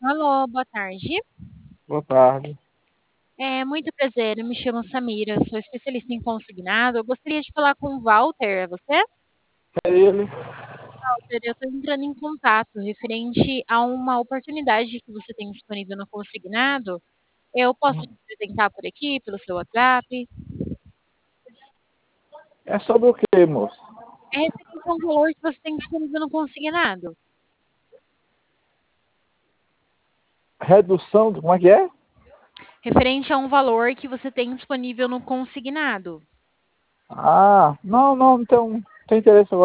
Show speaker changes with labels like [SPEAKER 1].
[SPEAKER 1] Alô, boa tarde.
[SPEAKER 2] Boa tarde.
[SPEAKER 1] Muito prazer, eu me chamo Samira, sou especialista em consignado. Eu gostaria de falar com o Walter, é você?
[SPEAKER 2] É ele?
[SPEAKER 1] Walter, eu estou entrando em contato referente a uma oportunidade que você tem disponível no consignado. Eu posso te apresentar por aqui, pelo seu WhatsApp.
[SPEAKER 2] É sobre o que, moço?
[SPEAKER 1] É referente a um valor que você tem disponível no consignado.
[SPEAKER 2] Redução, como é que é?
[SPEAKER 1] Referente a um valor que você tem disponível no consignado.
[SPEAKER 2] Ah, não tem interesse agora.